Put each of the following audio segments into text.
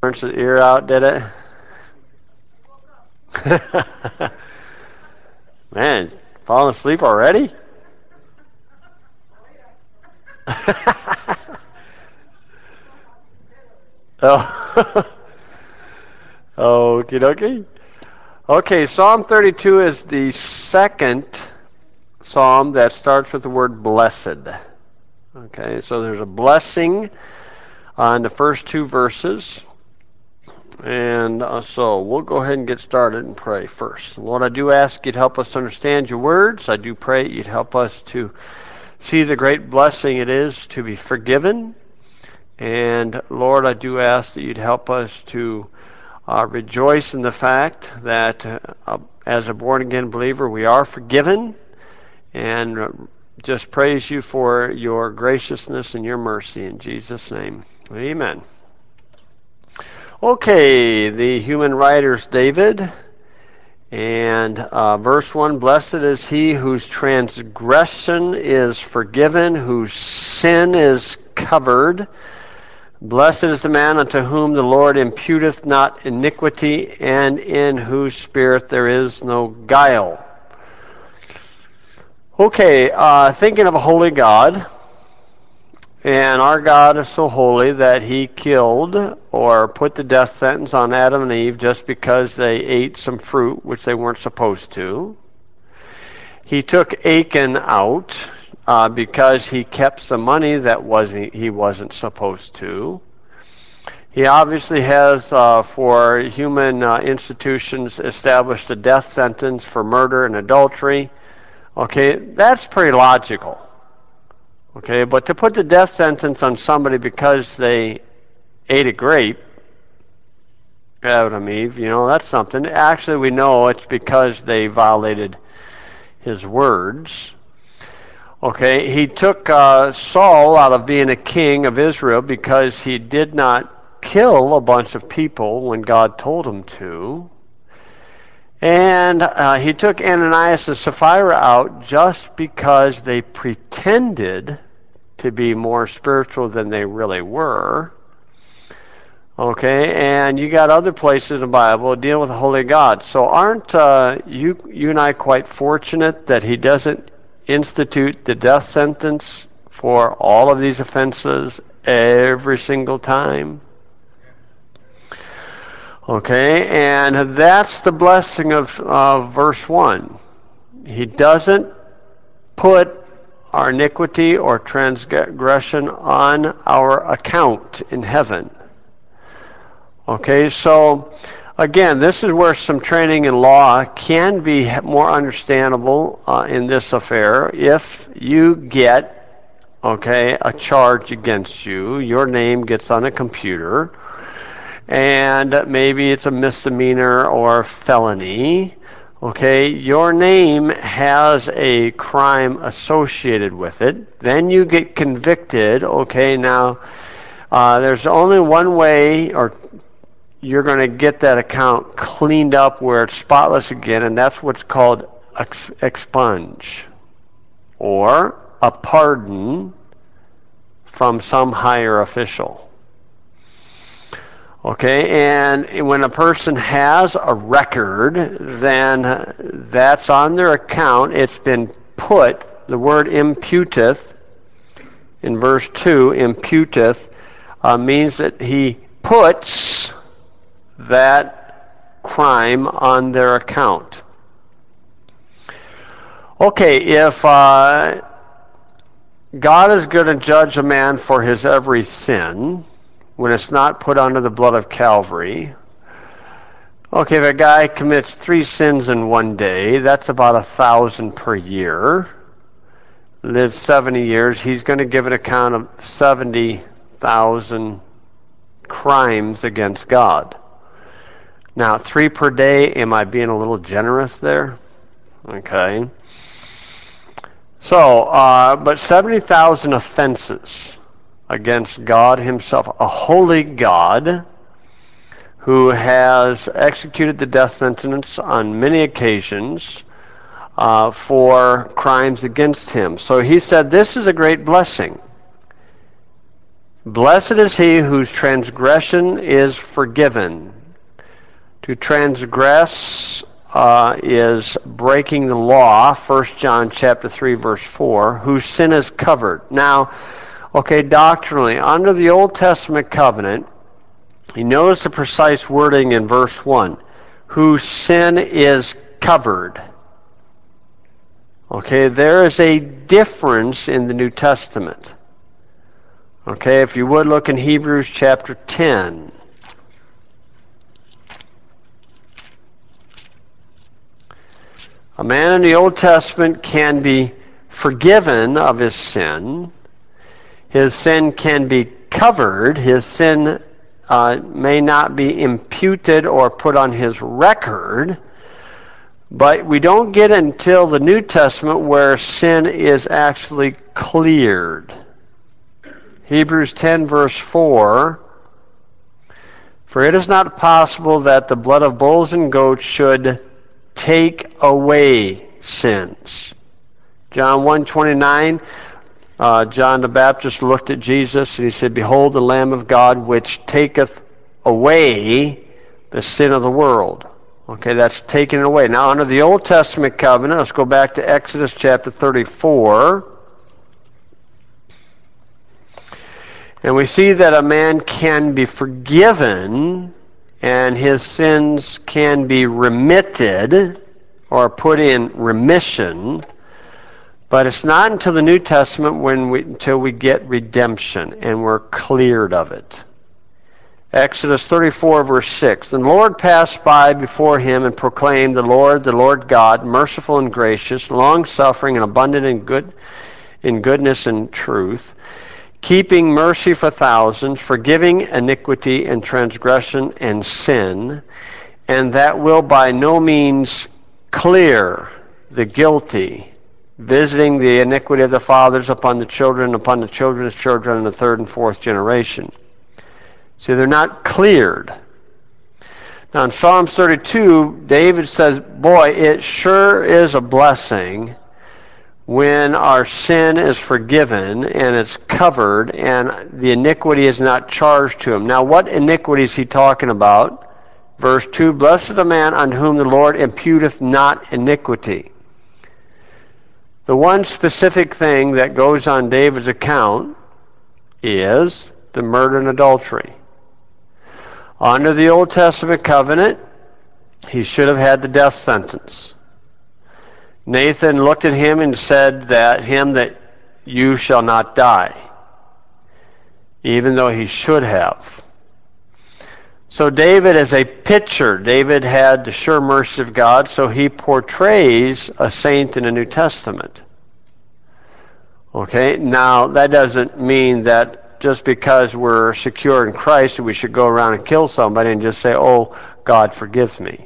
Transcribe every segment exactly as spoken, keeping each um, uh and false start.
Burns his ear out, did it? Man, falling asleep already? Oh, okie dokie. Okay, Psalm thirty-two is the second psalm that starts with the word blessed. Okay, so there's a blessing on the first two verses. And uh, so we'll go ahead and get started and pray first. Lord, I do ask you to help us to understand your words. I do pray you'd help us to see the great blessing it is to be forgiven. And Lord, I do ask that you'd help us to uh, rejoice in the fact that uh, as a born again believer, we are forgiven. And uh, just praise you for your graciousness and your mercy. In Jesus' name, amen. Okay, the human writer's David. And uh, verse one, blessed is he whose transgression is forgiven, whose sin is covered. Blessed is the man unto whom the Lord imputeth not iniquity, and in whose spirit there is no guile. Okay, uh, thinking of a holy God, and our God is so holy that he killed or put the death sentence on Adam and Eve just because they ate some fruit which they weren't supposed to. He took Achan out uh, because he kept some money that wasn't, he wasn't supposed to. He obviously has, uh, for human uh, institutions, established a death sentence for murder and adultery. Okay, that's pretty logical. Okay, but to put the death sentence on somebody because they ate a grape, Adam and Eve, you know, that's something. Actually, we know it's because they violated his words. Okay, he took uh, Saul out of being a king of Israel because he did not kill a bunch of people when God told him to. And uh, he took Ananias and Sapphira out just because they pretended to be more spiritual than they really were. Okay, and you got other places in the Bible dealing with the Holy God. So aren't uh, you you and I quite fortunate that he doesn't institute the death sentence for all of these offenses every single time? Okay, and that's the blessing of uh, verse one. He doesn't put our iniquity or transgression on our account in heaven. Okay, so again, this is where some training in law can be more understandable uh, in this affair. If you get, okay, a charge against you, your name gets on a computer, and maybe it's a misdemeanor or felony. Okay, your name has a crime associated with it. Then you get convicted. Okay, now uh, there's only one way or you're going to get that account cleaned up where it's spotless again, and that's what's called ex- expunge or a pardon from some higher official. Okay, and when a person has a record, then that's on their account. It's been put, the word imputeth in verse two, imputeth, uh, means that he puts that crime on their account. Okay, if uh, God is going to judge a man for his every sin, when it's not put under the blood of Calvary, okay, if a guy commits three sins in one day, that's about a thousand per year, lives seventy years, he's going to give an account of seventy thousand crimes against God. Now, three per day, am I being a little generous there? Okay. So, uh, but seventy thousand offenses against God himself, a holy God who has executed the death sentence on many occasions uh, for crimes against him. So he said, this is a great blessing. Blessed is he whose transgression is forgiven. To transgress uh, is breaking the law, First John chapter three, verse four, whose sin is covered. Now, okay, doctrinally, under the Old Testament covenant, you notice the precise wording in verse one, whose sin is covered. Okay, there is a difference in the New Testament. Okay, if you would look in Hebrews chapter ten. A man in the Old Testament can be forgiven of his sin. His sin can be covered. His sin uh, may not be imputed or put on his record. But we don't get until the New Testament where sin is actually cleared. Hebrews ten, verse four, for it is not possible that the blood of bulls and goats should take away sins. John one twenty-nine, uh, John the Baptist looked at Jesus and he said, behold the Lamb of God which taketh away the sin of the world. Okay, that's taken away. Now, under the Old Testament covenant, let's go back to Exodus chapter thirty-four. And we see that a man can be forgiven and his sins can be remitted or put in remission. But it's not until the New Testament when we, until we get redemption and we're cleared of it. Exodus thirty-four, verse six. The Lord passed by before him and proclaimed, the Lord, the Lord God, merciful and gracious, long-suffering and abundant in good, in goodness and truth, keeping mercy for thousands, forgiving iniquity and transgression and sin, and that will by no means clear the guilty, visiting the iniquity of the fathers upon the children, upon the children's children, and the third and fourth generation. See, they're not cleared. Now in Psalms thirty-two, David says, boy, it sure is a blessing when our sin is forgiven and it's covered and the iniquity is not charged to him. Now what iniquity is he talking about? Verse two, blessed the man on whom the Lord imputeth not iniquity. The one specific thing that goes on David's account is the murder and adultery. Under the Old Testament covenant, he should have had the death sentence. Nathan looked at him and said that him that you shall not die, even though he should have. So David is a picture. David had the sure mercy of God, so he portrays a saint in the New Testament. Okay, now that doesn't mean that just because we're secure in Christ, we should go around and kill somebody and just say, oh, God forgives me.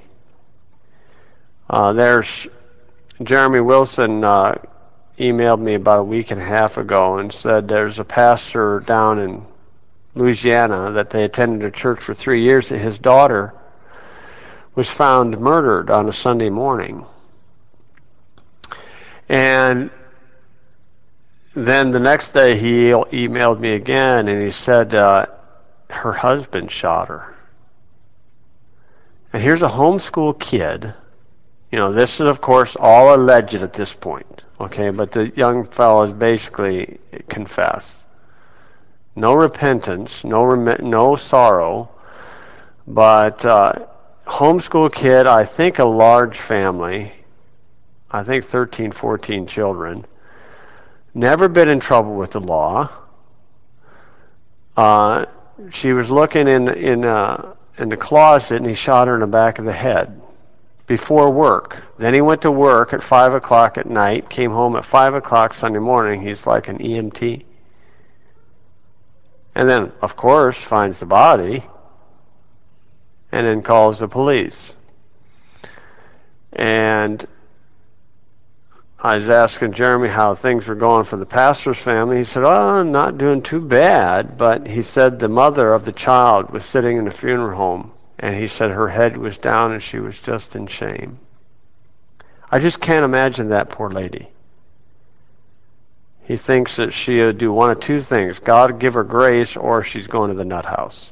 Uh, there's Jeremy Wilson uh, emailed me about a week and a half ago and said there's a pastor down in Louisiana that they attended a church for three years that his daughter was found murdered on a Sunday morning. And then the next day he emailed me again and he said uh, her husband shot her. And here's a homeschool kid. You know, this is of course all alleged at this point. Okay, but the young fellow has basically confessed. No repentance, no rem- no sorrow, but uh, homeschool kid, I think a large family, I think thirteen, fourteen children, never been in trouble with the law. Uh, she was looking in in uh, in the closet, and he shot her in the back of the head before work. Then he went to work at five o'clock at night. Came home at five o'clock Sunday morning. He's like an E M T, and then of course finds the body, and then calls the police. And I was asking Jeremy how things were going for the pastor's family. He said, oh, not doing too bad. But he said the mother of the child was sitting in the funeral home, and he said her head was down and she was just in shame. I just can't imagine that poor lady. He thinks that she'll do one of two things. God will give her grace, or she's going to the nut house.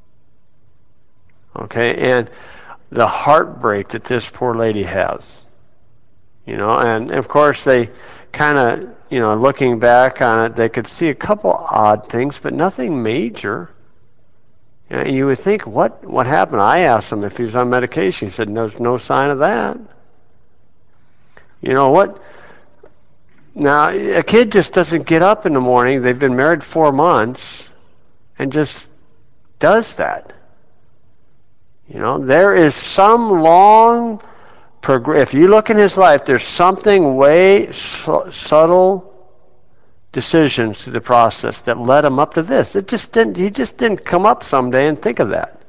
Okay, and the heartbreak that this poor lady has. You know, and of course they kind of, you know, looking back on it, they could see a couple odd things, but nothing major. And you would think, what what happened? I asked him if he was on medication. He said, there's no sign of that. You know what? Now, a kid just doesn't get up in the morning. They've been married four months and just does that. You know, there is some long, prog- if you look in his life, there's something way su- subtle decisions through the process that led him up to this. It just didn't, he just didn't come up someday and think of that.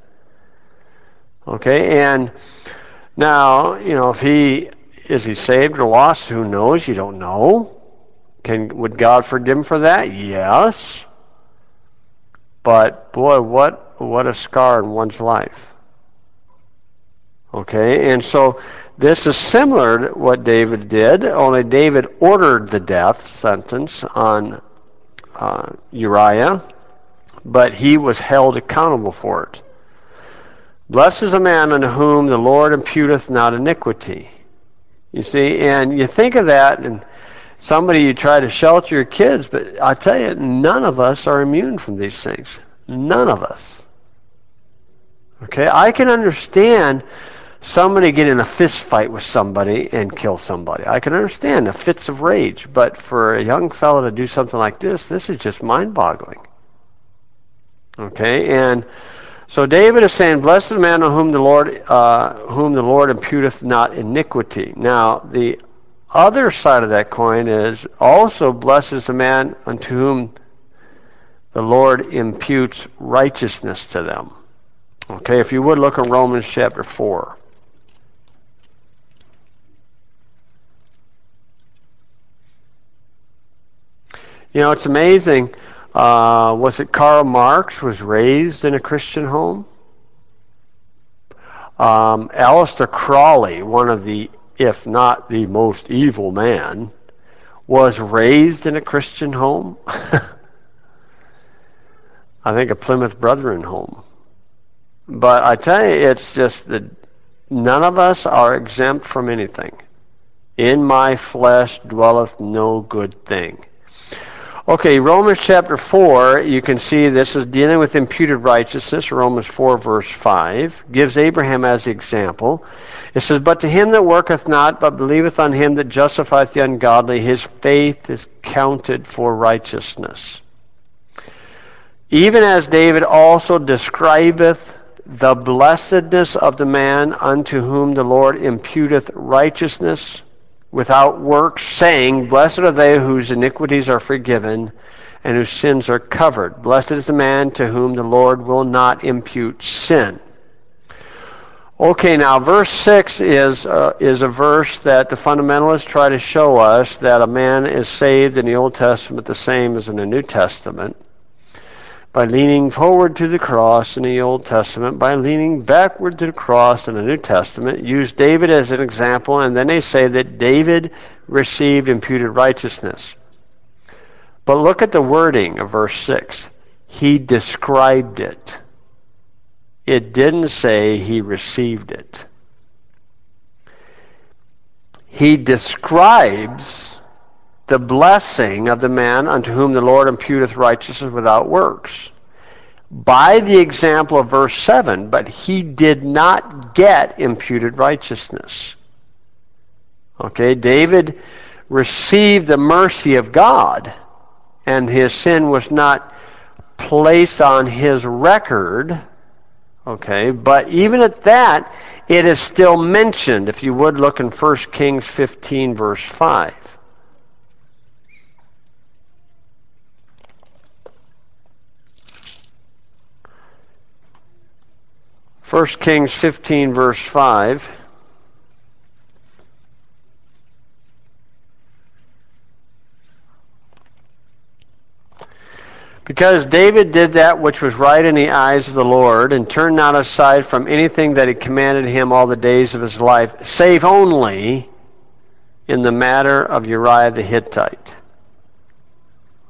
Okay, and now, you know, if he, is he saved or lost? Who knows? You don't know. Can, would God forgive him for that? Yes. But boy, what what a scar in one's life. Okay, and so this is similar to what David did, only David ordered the death sentence on uh, Uriah, but he was held accountable for it. Blessed is a man unto whom the Lord imputeth not iniquity. You see, and you think of that, and somebody, you try to shelter your kids, but I tell you, none of us are immune from these things. None of us. Okay, I can understand somebody get in a fist fight with somebody and kill somebody. I can understand the fits of rage, but for a young fellow to do something like this, this is just mind-boggling. Okay, and so David is saying, "Blessed the man on whom the Lord, uh, whom the Lord imputeth not iniquity." Now, the other side of that coin is also, "Blessed is the man unto whom the Lord imputes righteousness to them." Okay, if you would look at Romans chapter four. You know, it's amazing. Uh, was it Karl Marx was raised in a Christian home? Um, Aleister Crowley, one of the, if not the most evil man, was raised in a Christian home. I think a Plymouth Brethren home. But I tell you, it's just that none of us are exempt from anything. In my flesh dwelleth no good thing. Okay, Romans chapter four, you can see this is dealing with imputed righteousness. Romans four verse five gives Abraham as the example. It says, "But to him that worketh not, but believeth on him that justifieth the ungodly, his faith is counted for righteousness. Even as David also describeth the blessedness of the man unto whom the Lord imputeth righteousness without works, saying, Blessed are they whose iniquities are forgiven and whose sins are covered. Blessed is the man to whom the Lord will not impute sin." Okay, now verse six is uh, is a verse that the fundamentalists try to show us that a man is saved in the Old Testament the same as in the New Testament, by leaning forward to the cross in the Old Testament, by leaning backward to the cross in the New Testament, use David as an example, and then they say that David received imputed righteousness. But look at the wording of verse six. He described it. It didn't say he received it. He describes the blessing of the man unto whom the Lord imputeth righteousness without works, by the example of verse seven, but he did not get imputed righteousness. Okay, David received the mercy of God, and his sin was not placed on his record. Okay, but even at that, it is still mentioned. If you would look in First Kings fifteen, verse five. First Kings fifteen, verse five. Because David did that which was right in the eyes of the Lord, and turned not aside from anything that he commanded him all the days of his life, save only in the matter of Uriah the Hittite.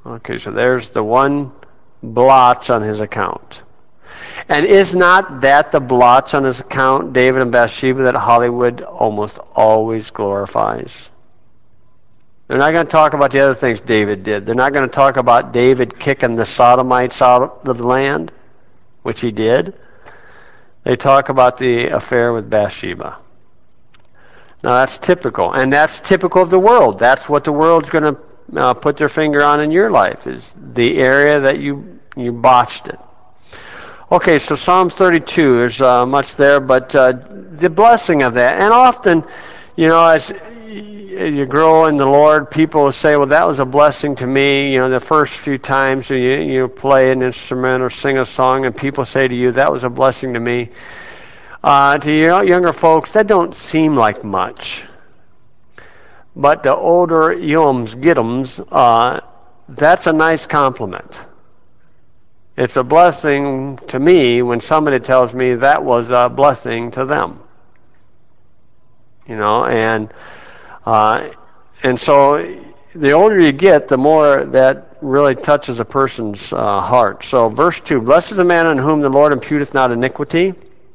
Okay, so there's the one blotch on his account. And is not that the blotch on his account, David and Bathsheba, that Hollywood almost always glorifies? They're not going to talk about the other things David did. They're not going to talk about David kicking the Sodomites out of the land, which he did. They talk about the affair with Bathsheba. Now that's typical, and that's typical of the world. That's what the world's going to uh, put their finger on in your life, is the area that you you botched it. Okay, so Psalms thirty-two, there's uh, much there, but uh, the blessing of that, and often, you know, as you grow in the Lord, people will say, well, that was a blessing to me. You know, the first few times you, you play an instrument or sing a song, and people say to you, that was a blessing to me. Uh, to you younger folks, that don't seem like much. But the older yums get 'ems, uh, that's a nice compliment. It's a blessing to me when somebody tells me that was a blessing to them. You know, and uh, and so the older you get, the more that really touches a person's uh, heart. So verse two, blessed is the man in whom the Lord imputeth not iniquity,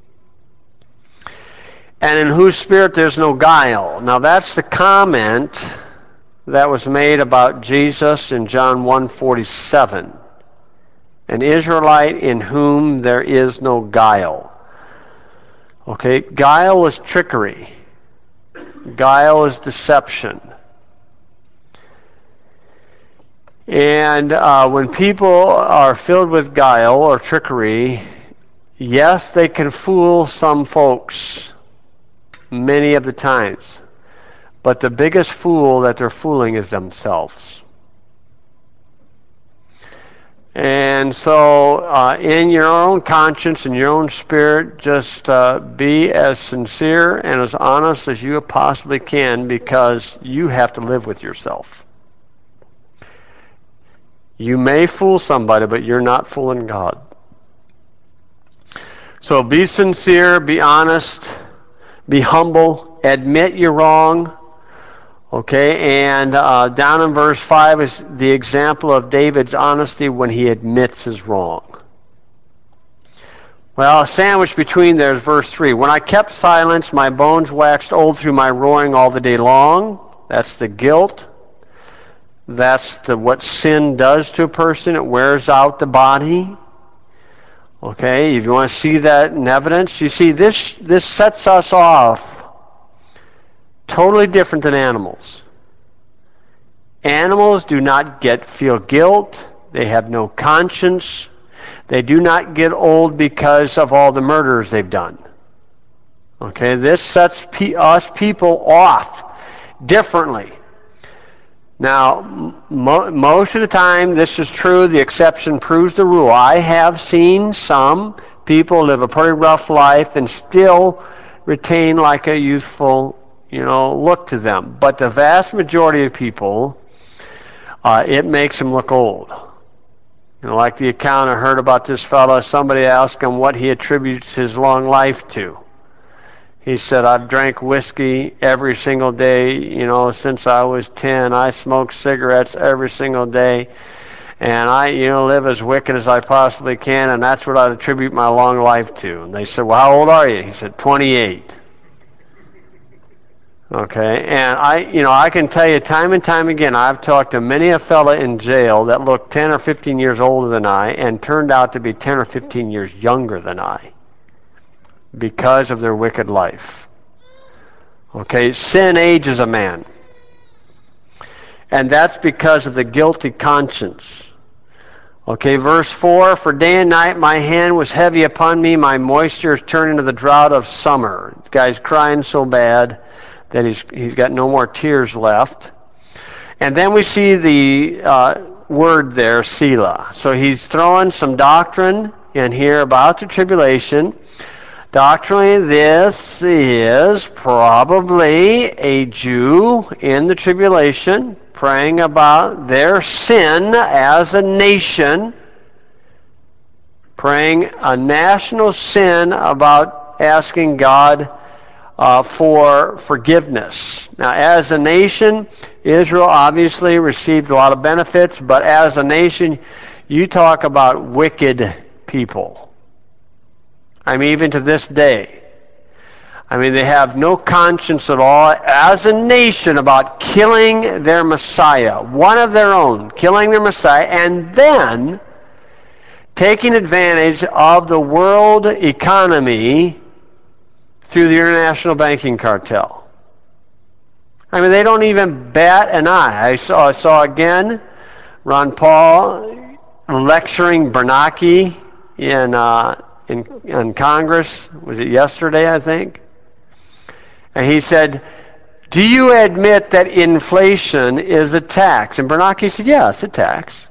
and in whose spirit there's no guile. Now that's the comment that was made about Jesus in John one forty-seven. An Israelite in whom there is no guile. Okay, guile is trickery. Guile is deception. And uh, when people are filled with guile or trickery, yes, they can fool some folks many of the times. But the biggest fool that they're fooling is themselves. And so uh, in your own conscience, in your own spirit, just uh, be as sincere and as honest as you possibly can, because you have to live with yourself. You may fool somebody, but you're not fooling God. So be sincere, be honest, be humble, admit you're wrong. Okay, and uh, down in verse five is the example of David's honesty when he admits his wrong. Well, sandwiched between there is verse three. When I kept silence, my bones waxed old through my roaring all the day long. That's the guilt. That's the what sin does to a person. It wears out the body. Okay, if you want to see that in evidence, you see this this sets us off totally different than animals. Animals do not get feel guilt. They have no conscience. They do not get old because of all the murders they've done. Okay, this sets pe- us people off differently. Now, mo- most of the time, this is true. The exception proves the rule. I have seen some people live a pretty rough life and still retain like a youthful, you know, look to them. But the vast majority of people, uh, it makes them look old. You know, like the account I heard about this fellow, somebody asked him what he attributes his long life to. He said, I've drank whiskey every single day, you know, since I was ten. I smoke cigarettes every single day. And I, you know, live as wicked as I possibly can, and that's what I'd attribute my long life to. And they said, well, how old are you? He said, twenty-eight. Okay, and I, you know, I can tell you time and time again, I've talked to many a fella in jail that looked ten or fifteen years older than I and turned out to be ten or fifteen years younger than I because of their wicked life. Okay, sin ages a man. And that's because of the guilty conscience. Okay, verse four, for day and night my hand was heavy upon me, my moisture is turned into the drought of summer. The guy's crying so bad that he's he's got no more tears left. And then we see the uh, word there, Selah. So he's throwing some doctrine in here about the tribulation. Doctrinally, this is probably a Jew in the tribulation praying about their sin as a nation, praying a national sin about asking God uh, for forgiveness. Now, as a nation, Israel obviously received a lot of benefits, but as a nation, you talk about wicked people. I mean, even to this day. I mean, they have no conscience at all as a nation about killing their Messiah, one of their own, killing their Messiah, and then taking advantage of the world economy through the international banking cartel. I mean, they don't even bat an eye. I saw, I saw again Ron Paul lecturing Bernanke in, uh, in, in Congress. Was it yesterday, I think? And he said, do you admit that inflation is a tax? And Bernanke said, yeah, it's a tax.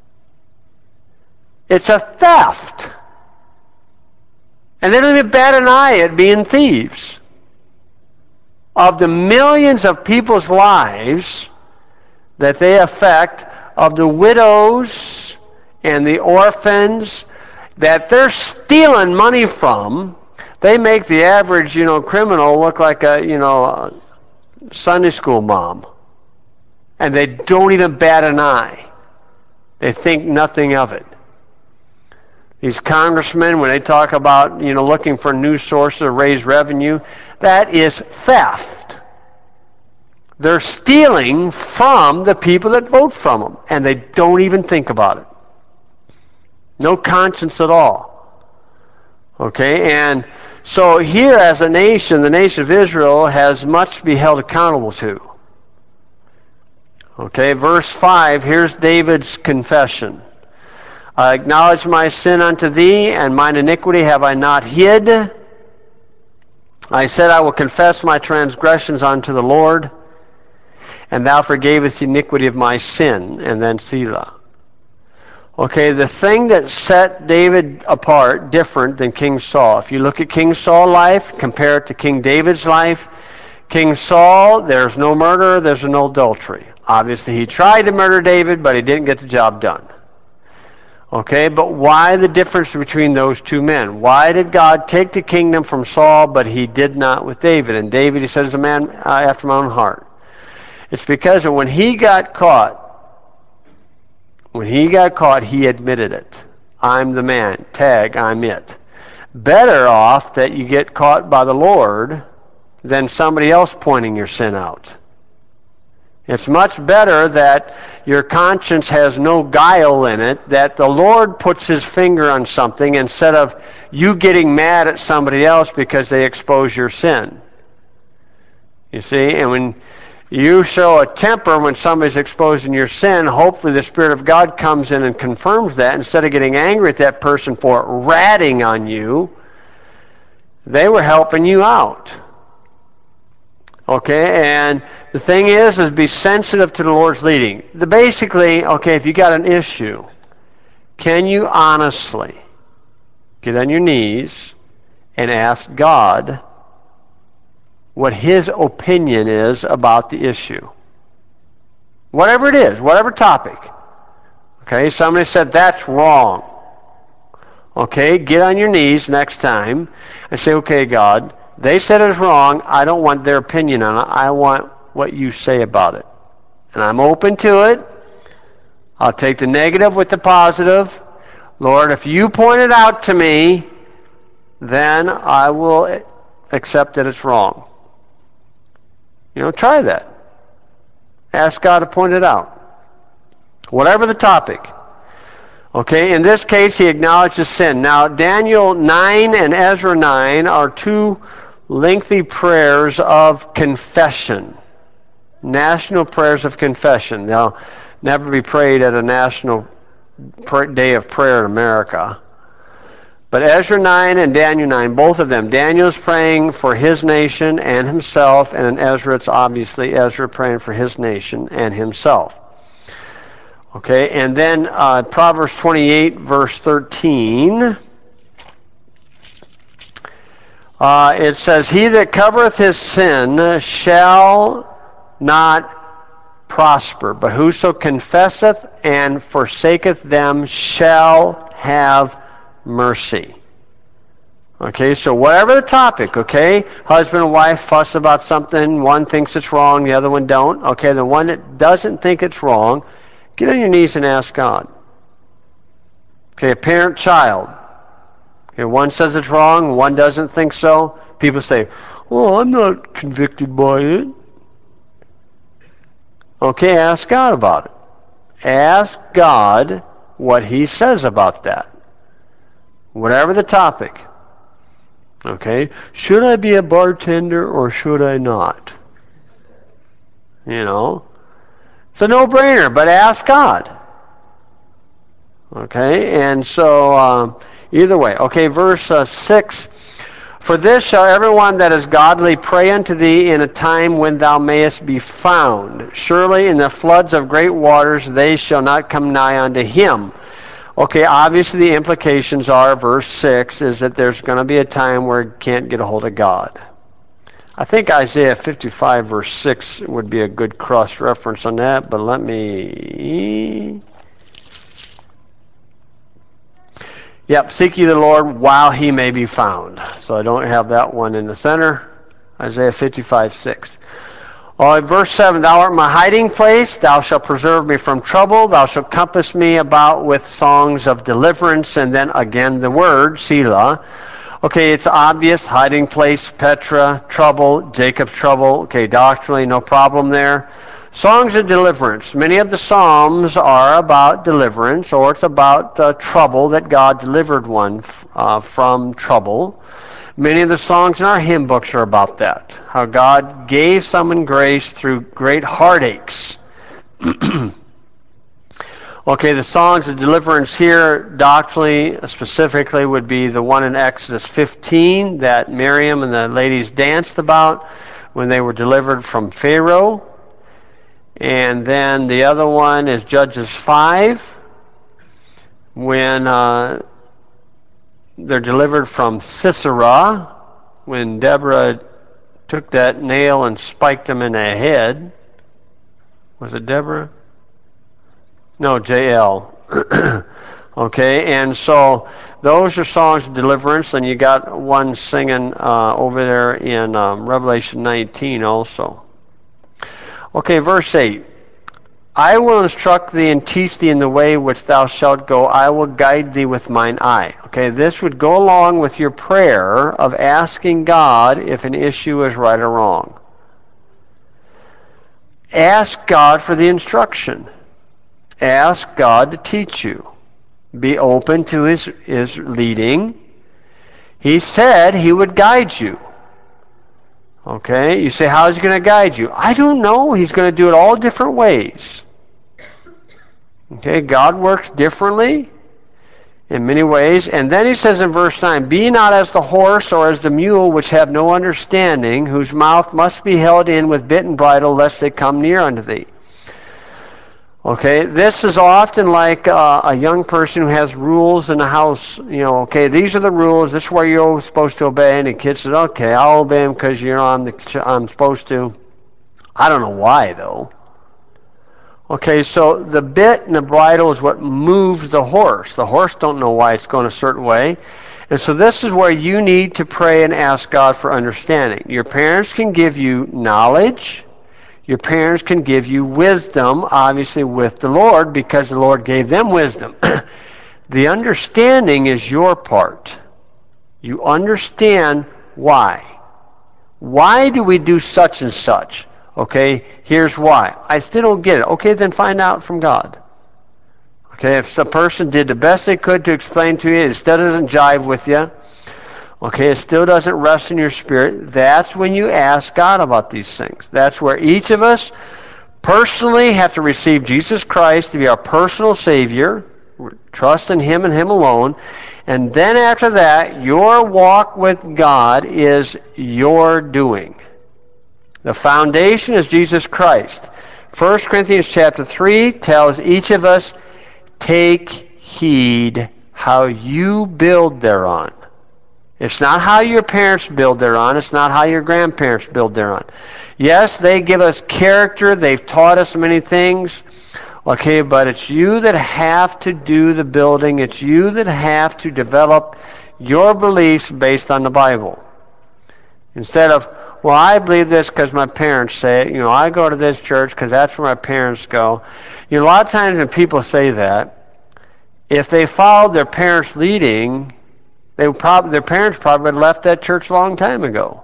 It's a theft. And they don't even bat an eye at being thieves. Of the millions of people's lives that they affect, of the widows and the orphans that they're stealing money from, they make the average, you know, criminal look like a, you know, Sunday school mom. And they don't even bat an eye. They think nothing of it. These congressmen, when they talk about, you know, looking for new sources to raise revenue, that is theft. They're stealing from the people that vote from them, and they don't even think about it. No conscience at all. Okay, and so here as a nation, the nation of Israel has much to be held accountable to. Okay, verse five, here's David's confession. I acknowledge my sin unto thee, and mine iniquity have I not hid. I said, I will confess my transgressions unto the Lord, and thou forgavest the iniquity of my sin. And then Selah. Okay, the thing that set David apart, different than King Saul. If you look at King Saul's life, compare it to King David's life. King Saul, there's no murder, there's no adultery. Obviously, he tried to murder David, but he didn't get the job done. Okay, but why the difference between those two men? Why did God take the kingdom from Saul, but he did not with David? And David, he said, is a man after my own heart. It's because when he got caught, when he got caught, he admitted it. I'm the man. Tag, I'm it. Better off that you get caught by the Lord than somebody else pointing your sin out. It's much better that your conscience has no guile in it, that the Lord puts his finger on something instead of you getting mad at somebody else because they expose your sin. You see, and when you show a temper when somebody's exposing your sin, hopefully the Spirit of God comes in and confirms that. Instead of getting angry at that person for ratting on you, they were helping you out. Okay, and the thing is, is be sensitive to the Lord's leading. The basically, okay, if you got an issue, can you honestly get on your knees and ask God what his opinion is about the issue? Whatever it is, whatever topic. Okay, somebody said that's wrong. Okay, get on your knees next time and say, okay, God, they said it was wrong. I don't want their opinion on it. I want what you say about it. And I'm open to it. I'll take the negative with the positive. Lord, if you point it out to me, then I will accept that it's wrong. You know, try that. Ask God to point it out. Whatever the topic. Okay, in this case, he acknowledges sin. Now, Daniel nine and Ezra nine are two lengthy prayers of confession. National prayers of confession. They'll never be prayed at a national day of prayer in America. But Ezra nine and Daniel nine, both of them. Daniel's praying for his nation and himself, and in Ezra, it's obviously Ezra praying for his nation and himself. Okay, and then uh, Proverbs twenty-eight, verse thirteen. Uh, it says, he that covereth his sin shall not prosper, but whoso confesseth and forsaketh them shall have mercy. Okay, so whatever the topic, okay, husband and wife fuss about something, one thinks it's wrong, the other one don't. Okay, the one that doesn't think it's wrong, get on your knees and ask God. Okay, a parent child. Okay, one says it's wrong, one doesn't think so. People say, "Oh, I'm not convicted by it." Okay, ask God about it. Ask God what He says about that. Whatever the topic. Okay, should I be a bartender or should I not? You know, it's a no-brainer, but ask God. Okay, and so um, either way. Okay, verse uh, six. For this shall everyone that is godly pray unto thee in a time when thou mayest be found. Surely in the floods of great waters they shall not come nigh unto him. Okay, obviously the implications are, verse six, is that there's going to be a time where you can't get a hold of God. I think Isaiah fifty-five, verse six would be a good cross-reference on that, but let me... Yep, seek ye the Lord while he may be found. So I don't have that one in the center. Isaiah fifty-five, six. Oh, verse seven, thou art my hiding place, thou shalt preserve me from trouble, thou shalt compass me about with songs of deliverance, and then again the word, Selah. Okay, it's obvious, hiding place, Petra, trouble, Jacob's trouble. Okay, doctrinally, no problem there. Songs of deliverance. Many of the Psalms are about deliverance, or it's about uh, trouble, that God delivered one uh, from trouble. Many of the songs in our hymn books are about that, how God gave someone grace through great heartaches. Okay, the songs of deliverance here, doctrinally, specifically, would be the one in Exodus fifteen that Miriam and the ladies danced about when they were delivered from Pharaoh. And then the other one is Judges five, when uh, they're delivered from Sisera, when Deborah took that nail and spiked him in the head. Was it Deborah? No, J L. Okay, and so those are songs of deliverance, and you got one singing uh, over there in um, Revelation nineteen also. Okay, verse eight. I will instruct thee and teach thee in the way which thou shalt go. I will guide thee with mine eye. Okay, this would go along with your prayer of asking God if an issue is right or wrong. Ask God for the instruction. Ask God to teach you. Be open to his, his leading. He said he would guide you. Okay, you say, how is he going to guide you? I don't know. He's going to do it all different ways. Okay, God works differently in many ways. And then he says in verse nine, be not as the horse or as the mule, which have no understanding, whose mouth must be held in with bit and bridle, lest they come near unto thee. Okay, this is often like uh, a young person who has rules in the house. You know, okay, these are the rules. This is where you're supposed to obey. And the kid says, okay, I'll obey them because you know I'm the, I'm supposed to. I don't know why though. Okay, so the bit and the bridle is what moves the horse. The horse don't know why it's going a certain way. And so this is where you need to pray and ask God for understanding. Your parents can give you knowledge. Your parents can give you wisdom, obviously with the Lord, because the Lord gave them wisdom. The understanding is your part. You understand why. Why do we do such and such? Okay, here's why. I still don't get it. Okay, then find out from God. Okay, if the person did the best they could to explain to you, it still doesn't jive with you. Okay, it still doesn't rest in your spirit. That's when you ask God about these things. That's where each of us personally have to receive Jesus Christ to be our personal Savior, trust in Him and Him alone, and then after that, your walk with God is your doing. The foundation is Jesus Christ. First Corinthians chapter three tells each of us, take heed how you build thereon. It's not how your parents build thereon. It's not how your grandparents build thereon. Yes, they give us character. They've taught us many things. Okay, but it's you that have to do the building. It's you that have to develop your beliefs based on the Bible. Instead of, well, I believe this because my parents say it. You know, I go to this church because that's where my parents go. You know, a lot of times when people say that, if they followed their parents' leading, they would probably, their parents probably had left that church a long time ago.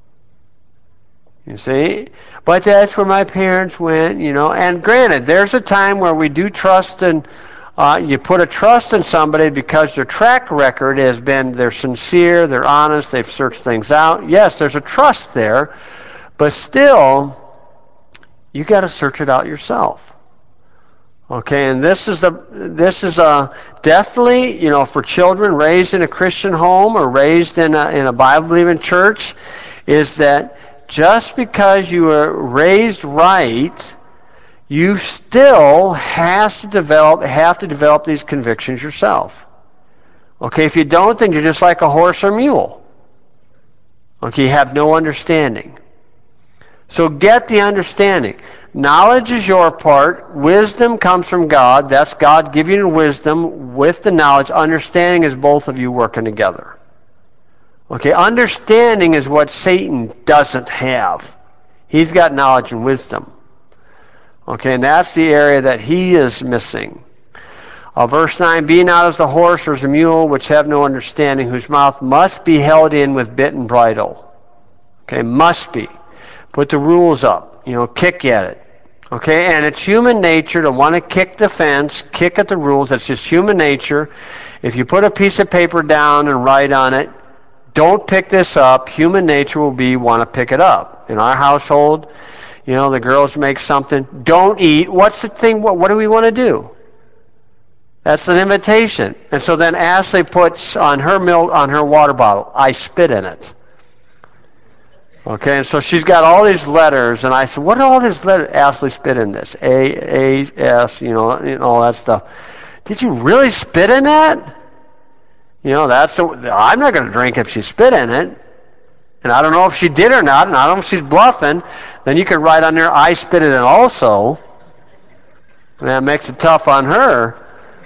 You see? But that's where my parents went, you know. And granted, there's a time where we do trust and uh, you put a trust in somebody because their track record has been they're sincere, they're honest, they've searched things out. Yes, there's a trust there, but still, you got to search it out yourself. Okay, and this is the this is a definitely, you know, for children raised in a Christian home or raised in a in a Bible-believing church, is that just because you were raised right, you still has to develop have to develop these convictions yourself. Okay, if you don't, then you're just like a horse or mule. Okay, you have no understanding. So get the understanding. Knowledge is your part. Wisdom comes from God. That's God giving you wisdom with the knowledge. Understanding is both of you working together. Okay, understanding is what Satan doesn't have. He's got knowledge and wisdom. Okay, and that's the area that he is missing. Uh, verse nine, be not as the horse or as the mule, which have no understanding, whose mouth must be held in with bit and bridle. Okay, must be. Put the rules up. You know, kick at it. Okay, and it's human nature to want to kick the fence, kick at the rules. That's just human nature. If you put a piece of paper down and write on it, don't pick this up, human nature will be want to pick it up. In our household, you know, the girls make something, don't eat. What's the thing? What, what do we want to do? That's an invitation. And so then Ashley puts on her milk, on her water bottle, I spit in it. Okay, and so she's got all these letters, and I said, what are all these letters? Ashley spit in this. A, A, S, you know, and all that stuff. Did you really spit in that? You know, that's the, I'm not going to drink if she spit in it. And I don't know if she did or not, and I don't know if she's bluffing. Then you could write on there, I spit it in also. And that makes it tough on her.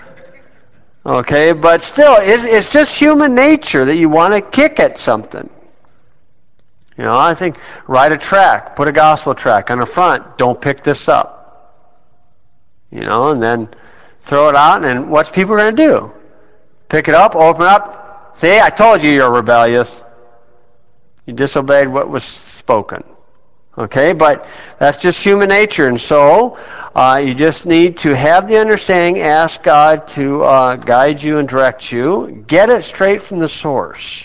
Okay, but still, it's, it's just human nature that you want to kick at something. You know, I think write a track, put a gospel track on the front. Don't pick this up. You know, and then throw it out, and what's people going to do? Pick it up, open it up. See, I told you you're rebellious. You disobeyed what was spoken. Okay, but that's just human nature, and so uh, you just need to have the understanding, ask God to uh, guide you and direct you. Get it straight from the source.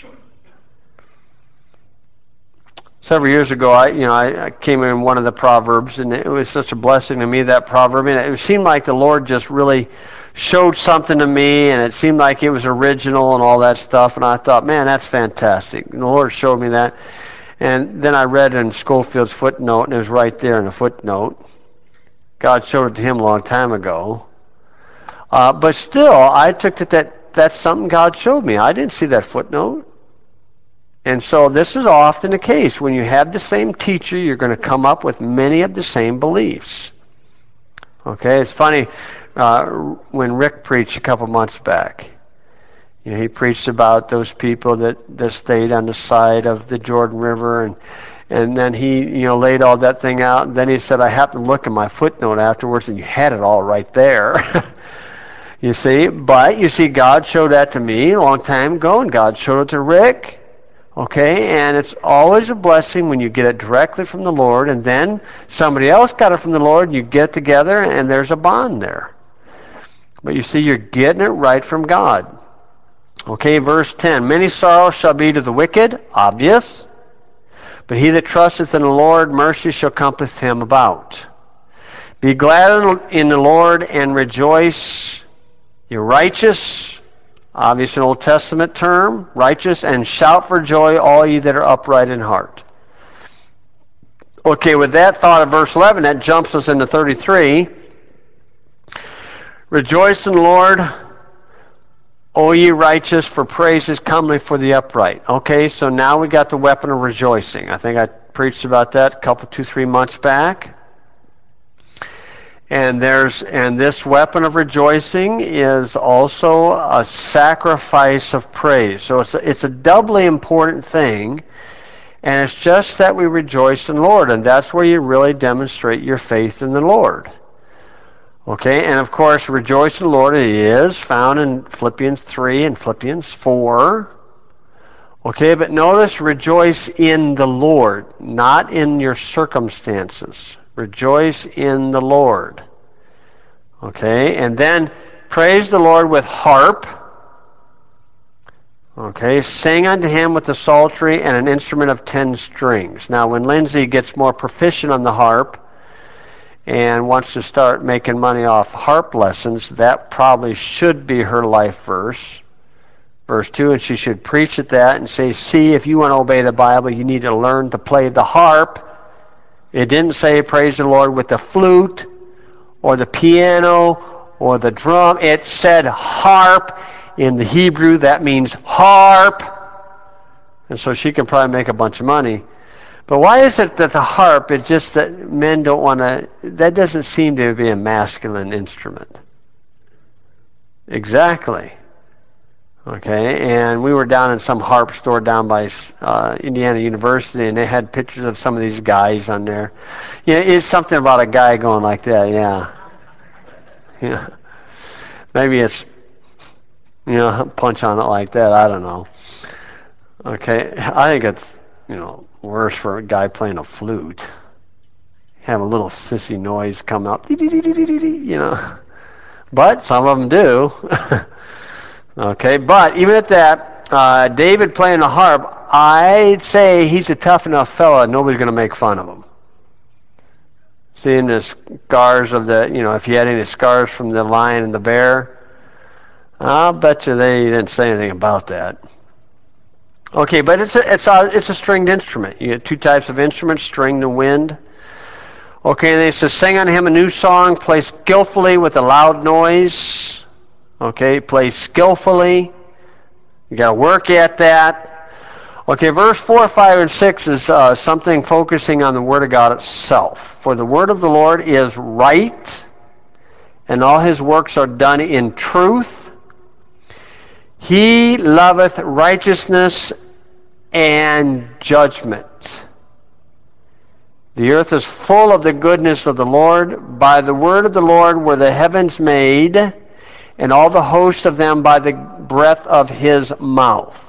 Several years ago, I, you know, I, I came in one of the Proverbs, and it was such a blessing to me, that proverb. And it seemed like the Lord just really showed something to me, and it seemed like it was original and all that stuff. And I thought, man, that's fantastic. And the Lord showed me that. And then I read in Scofield's footnote, and it was right there in the footnote. God showed it to him a long time ago. Uh, but still, I took it that that's something God showed me. I didn't see that footnote. And so this is often the case. When you have the same teacher, you're going to come up with many of the same beliefs. Okay, it's funny, uh, when Rick preached a couple months back, you know, he preached about those people that, that stayed on the side of the Jordan River, and and then he, you know, laid all that thing out, and then he said, I happened to look at my footnote afterwards, and you had it all right there. You see, but you see, God showed that to me a long time ago, and God showed it to Rick. Okay, and it's always a blessing when you get it directly from the Lord, and then somebody else got it from the Lord, and you get together, and there's a bond there. But you see, you're getting it right from God. Okay, verse ten, many sorrows shall be to the wicked, obvious, but he that trusteth in the Lord, mercy shall compass him about. Be glad in the Lord and rejoice, you righteous, obvious an Old Testament term, righteous, and shout for joy, all ye that are upright in heart. Okay, with that thought of verse eleven, that jumps us into thirty-three. Rejoice in the Lord, O ye righteous, for praise is comely for the upright. Okay, so now we got the weapon of rejoicing. I think I preached about that a couple, two, three months back. And there's and this weapon of rejoicing is also a sacrifice of praise. So it's a, it's a doubly important thing, and it's just that we rejoice in the Lord, and that's where you really demonstrate your faith in the Lord. Okay, and of course, rejoice in the Lord, it is found in Philippians three and Philippians four. Okay, but notice rejoice in the Lord, not in your circumstances. Rejoice in the Lord. Okay, and then praise the Lord with harp. Okay, sing unto him with the psaltery and an instrument of ten strings. Now, when Lindsay gets more proficient on the harp and wants to start making money off harp lessons, that probably should be her life verse. Verse two, and she should preach at that and say, see, if you want to obey the Bible, you need to learn to play the harp. It didn't say praise the Lord with the flute or the piano or the drum. It said harp. In the Hebrew, that means harp. And so she can probably make a bunch of money. But why is it that the harp, it's just that men don't want to, that doesn't seem to be a masculine instrument. Exactly. Okay, and we were down in some harp store down by uh, Indiana University, and they had pictures of some of these guys on there. Yeah, it's something about a guy going like that, yeah. Yeah. Maybe it's, you know, punch on it like that, I don't know. Okay, I think it's, you know, worse for a guy playing a flute. Have a little sissy noise come out, you know. But some of them do. Okay, but even at that, uh, David playing the harp, I'd say he's a tough enough fella, nobody's going to make fun of him. Seeing the scars of the, you know, if he had any scars from the lion and the bear, I'll bet you they didn't say anything about that. Okay, but it's a, it's a, it's a stringed instrument. You get two types of instruments, stringed and wind. Okay, and it says, sing unto him a new song, play skillfully with a loud noise. Okay, play skillfully. You got to work at that. Okay, verse four, five, and six is uh, something focusing on the Word of God itself. For the Word of the Lord is right, and all his works are done in truth. He loveth righteousness and judgment. The earth is full of the goodness of the Lord. By the word of the Lord were the heavens made, and all the host of them by the breath of his mouth.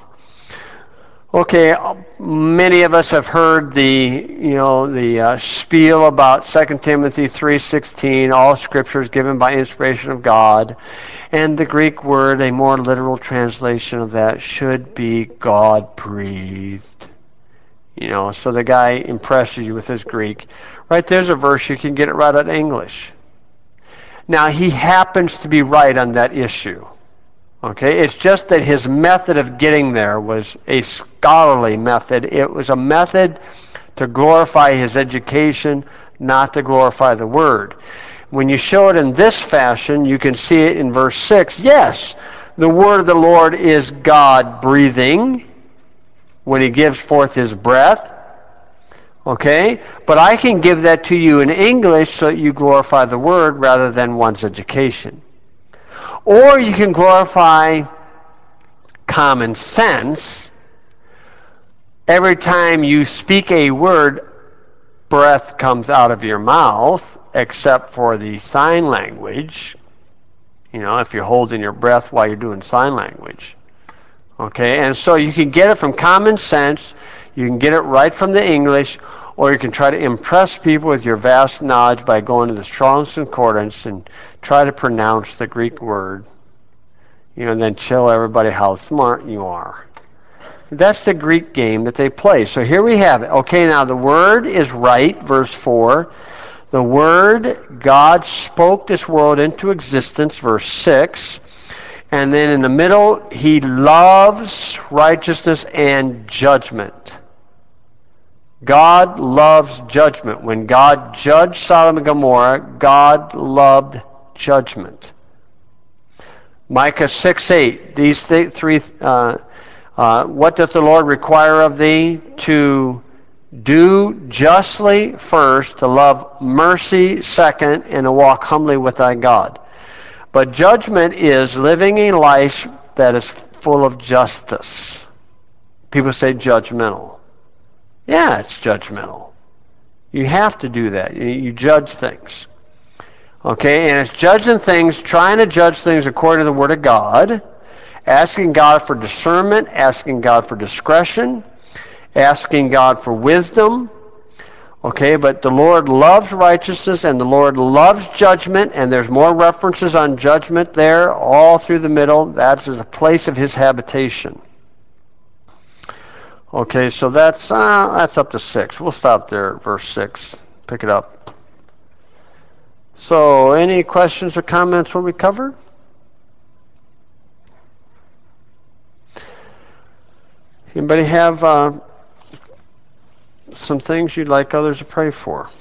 Okay, many of us have heard the, you know, the uh, spiel about Second Timothy three sixteen, all scripture is given by inspiration of God, and the Greek word, a more literal translation of that, should be God-breathed. You know, so the guy impresses you with his Greek. Right there's a verse, you can get it right out of English. Now, he happens to be right on that issue. Okay, it's just that his method of getting there was a scholarly method. It was a method to glorify his education, not to glorify the word. When you show it in this fashion, you can see it in verse six. Yes, the word of the Lord is God breathing when he gives forth his breath. Okay, but I can give that to you in English so that you glorify the word rather than one's education. Or you can glorify common sense. Every time you speak a word, breath comes out of your mouth, except for the sign language. You know, if you're holding your breath while you're doing sign language. Okay, and so you can get it from common sense, you can get it right from the English, or you can try to impress people with your vast knowledge by going to the Strong's Concordance and try to pronounce the Greek word. You know, and then show everybody how smart you are. That's the Greek game that they play. So here we have it. Okay, now the word is right, verse four. The word, God spoke this world into existence, verse six. And then in the middle, he loves righteousness and judgment. God loves judgment. When God judged Sodom and Gomorrah, God loved judgment. Micah six eight, these th- three, uh, uh, what doth the Lord require of thee? To Do justly first, to love mercy second, and to walk humbly with thy God. But judgment is living a life that is full of justice. People say judgmental. Yeah, it's judgmental. You have to do that. You, you judge things. Okay, and it's judging things, trying to judge things according to the Word of God, asking God for discernment, asking God for discretion, asking God for wisdom. Okay, but the Lord loves righteousness and the Lord loves judgment, and there's more references on judgment there all through the middle. That's a place of his habitation. Okay, so that's uh, that's up to six. We'll stop there at verse six. Pick it up. So, any questions or comments what we covered? Anybody have uh, some things you'd like others to pray for?